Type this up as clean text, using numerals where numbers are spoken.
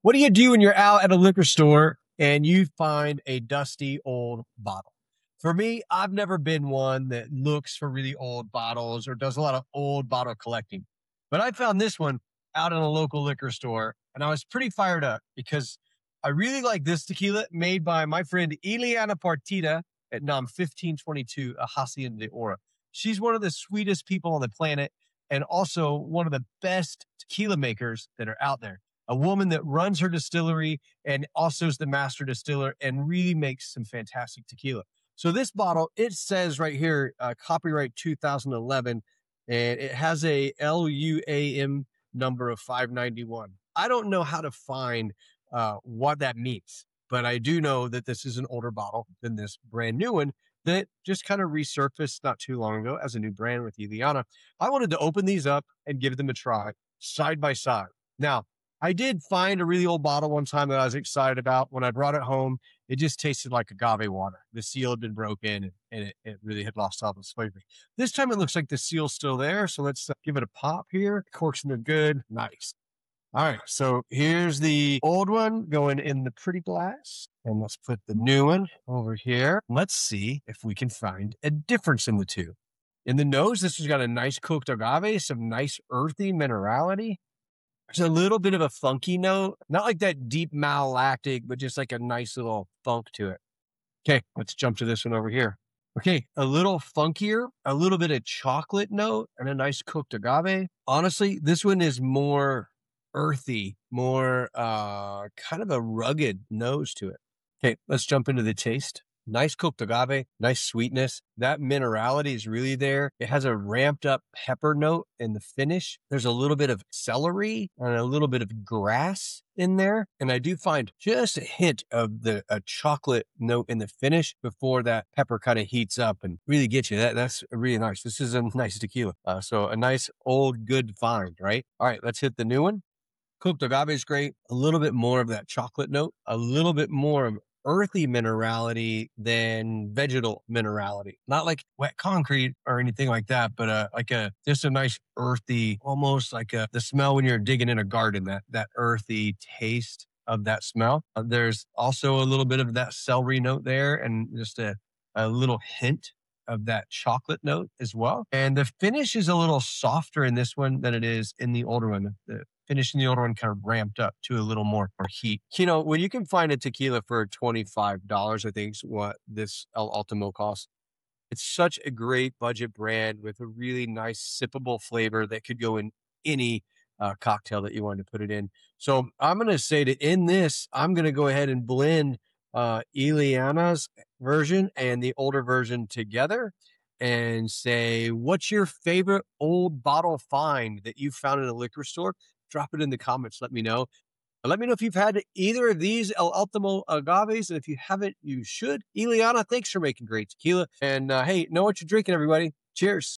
What do you do when you're out at a liquor store and you find a dusty old bottle? For me, I've never been one that looks for really old bottles or does a lot of old bottle collecting. But I found this one out in a local liquor store and I was pretty fired up because I really like this tequila made by my friend Ileana Partida at NOM 1522 Hacienda de Ora. She's one of the sweetest people on the planet and also one of the best tequila makers that are out there, a woman that runs her distillery and also is the master distiller and really makes some fantastic tequila. So this bottle, it says right here, copyright 2011, and it has a LUAM number of 591. I don't know how to find what that means, but I do know that this is an older bottle than this brand new one that just kind of resurfaced not too long ago as a new brand with Ileana. I wanted to open these up and give them a try side by side. Now, I did find a really old bottle one time that I was excited about. When I brought it home, it just tasted like agave water. The seal had been broken and it really had lost all its flavor. This time it looks like the seal's still there. So let's give it a pop here. Corks in the good. Nice. All right. So here's the old one going in the pretty glass. And let's put the new one over here. Let's see if we can find a difference in the two. In the nose, this has got a nice cooked agave, some nice earthy minerality. There's a little bit of a funky note, not like that deep malolactic, but just like a nice little funk to it. Okay, let's jump to this one over here. Okay, a little funkier, a little bit of chocolate note, and a nice cooked agave. Honestly, this one is more earthy, more kind of a rugged nose to it. Okay, let's jump into the taste. Nice cooked agave, nice sweetness. That minerality is really there. It has a ramped up pepper note in the finish. There's a little bit of celery and a little bit of grass in there. And I do find just a hint of a chocolate note in the finish before that pepper kind of heats up and really gets you. That's really nice. This is a nice tequila. So a nice old good find, right? All right, let's hit the new one. Cooked agave is great. A little bit more of that chocolate note, a little bit more of earthy minerality than vegetal minerality. Not like wet concrete or anything like that, but just a nice earthy, almost like the smell when you're digging in a garden, that earthy taste of that smell. There's also a little bit of that celery note there and just a little hint of that chocolate note as well. And the finish is a little softer in this one than it is in the older one. The finish in the older one kind of ramped up to a little more heat. You know, when you can find a tequila for $25, I think is what this El Ultimo costs. It's such a great budget brand with a really nice sippable flavor that could go in any cocktail that you wanted to put it in. So I'm going to say that in this, I'm going to go ahead and blend Ileana's version and the older version together and say, what's your favorite old bottle find that you found in a liquor store? Drop it in the comments. Let me know. Let me know if you've had either of these El Ultimo agaves. And if you haven't, you should. Ileana, thanks for making great tequila. And hey, know what you're drinking, everybody. Cheers.